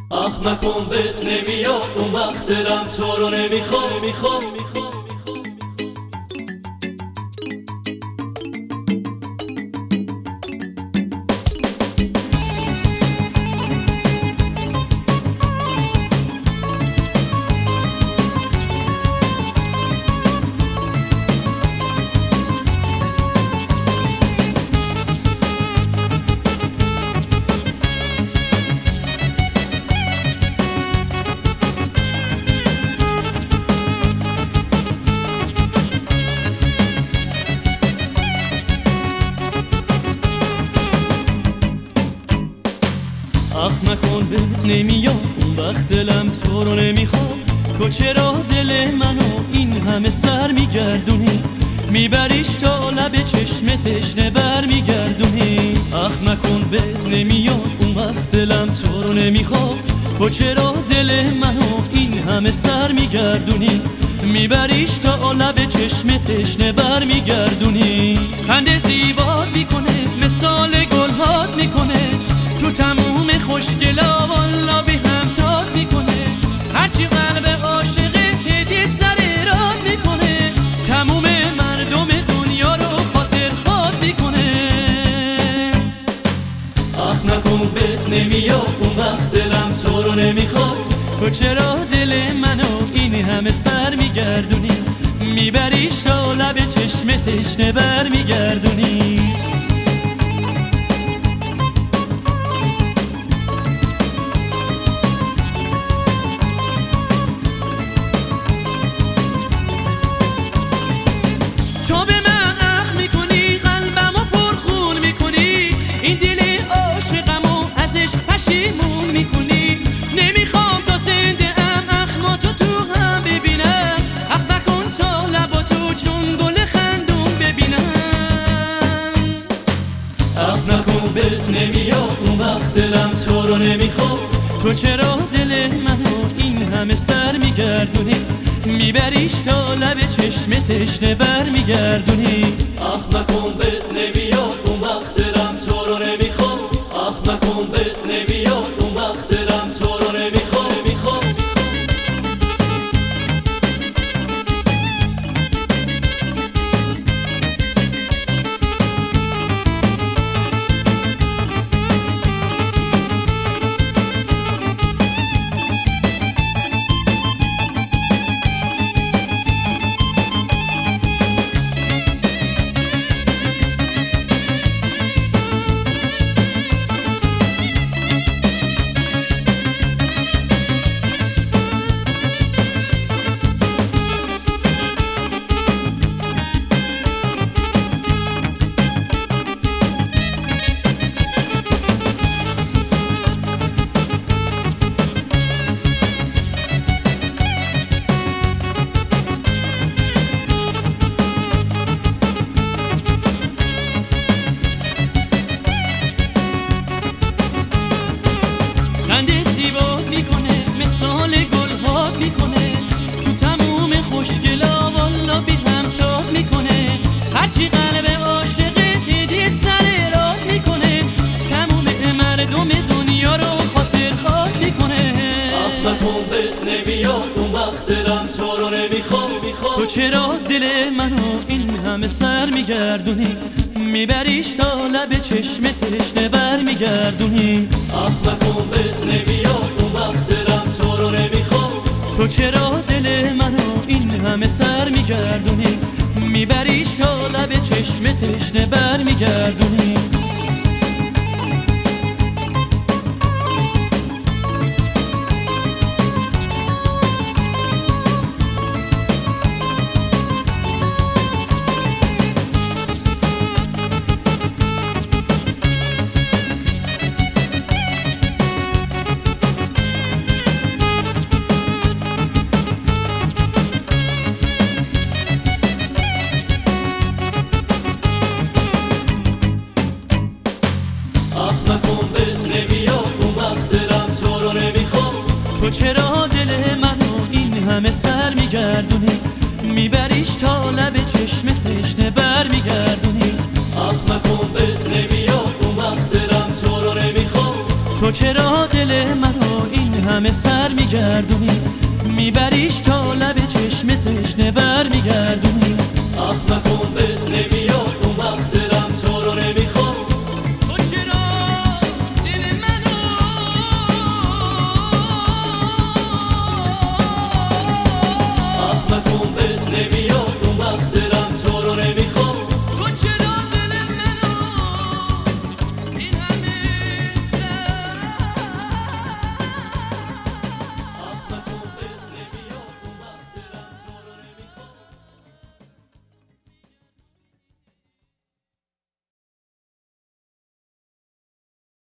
آخ مکن بهت نمیاد اون وقت دلم تو رو نمیخوام. آخ مکن بهت نمیاد اون وقت دلم تو رو نمیخواد. تو چرا دل منو این همه سر میگردونی، میبریش تا لب چشم تشنه بر میگردونی. آخ مکن بهت نمیاد اون وقت دلم تو رو نمیخواد. تو چرا دل منو این همه سر میگردونی، میبریش تا لب چشم تشنه بر میگردونی. خنده زیبات میکنه مثال گلهات میکنه، تو تموم خوشگلا والا بی هم تاد میکنه. هرچی قلب عاشقه هدیه سر راد میکنه، تموم مردم دنیا رو خاطر خواد میکنه. آخ نکن بهت نمیاد اون وقت دلم تو رو نمیخواد. تو چرا دل منو این همه سر میگردونی، میبریش تا لب چشم تشنه بر میگردونی. تو به من اخ میکنی قلبمو پرخون میکنی، این دل عاشقمو ازش پشیمون میکنی. نمیخوام تا زنده ام اخماتو تو هم ببینم، اخ نکن تا لباتو چون گل خندون ببینم. آخ نکن بهت نمیاد اون وقت دلم تو رو نمیخواد. تو چرا دل منو این همه سر میگردونی، میبریش تا لب چشم تشنه بر میگردونی. آخ مکن بهت نمیاد اون وقت دلم تو رو نمیخواد. آخ مکن بهت نمیاد اون وقت دلم تو رو نمیخواد. خنده زیبات میکنه مثال گلهات میکنه، تو تموم خوشگلا والا بی هم تاد میکنه. هرچی قلب عاشقه هدیه سر راد میکنه، تموم مردم دنیا رو خاطر خواد میکنه. آخ نکن بهت نمیاد اون وقت دلم تو رو نمیخواد. تو چرا دل منو این همه سر میگردونی، میبریش تا لب چشم تشنه بر میگردونی. آخ نکن بهت نمیاد اون وقت دلم تو رو نمیخواد. تو چرا دل منو این همه سر میگردونی، میبریش تا لب چشم تشنه بر میگردونی. تو چرا دل منو این همه سر میگردونی، میبریش تا لب چشم تشنه بر میگردونی. آخ مکن بهت نمیاد اون وقت دلم تو رو نمیخواد. تو چرا دل منو این همه سر میگردونی، میبریش تا لب چشم تشنه بر میگردونی. مکن بهت نمیاد اون وقت دلم